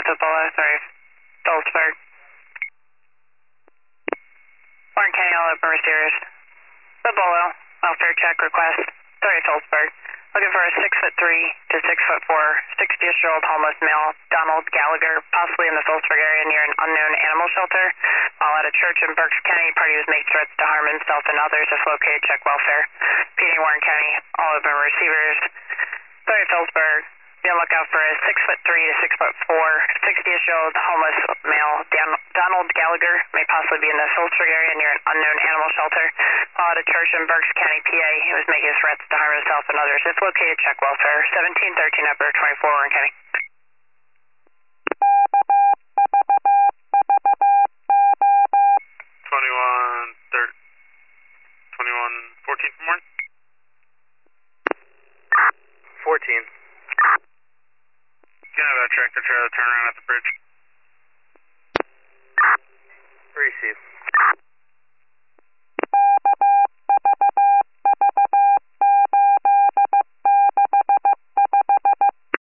to Bolo, sorry, Phillipsburg. Warren County, all open receivers. The Bolo, welfare check request. Sorry, Phillipsburg. Looking for a 6'3" to 6'4", 60-ish-year-old homeless male, Donald Gallagher, possibly in the Phillipsburg area near an unknown animal shelter. While at a church in Berks County, party was making threats to harm himself and others. If located, check welfare. PD Warren County, all open receivers. Sorry, Phillipsburg. Be on lookout for a 6'3" to 6'4", 60-ish-year-old homeless male, Donald Gallagher, may possibly be in the Phillipsburg area near an unknown animal shelter. While at a church in Berks County, PA, he was making threats to harm himself and others. If located, check welfare. 1713 upper 24 Warren County. 2114 from Warren? 14. Gonna have a tractor trailer turn around at the bridge. Receive.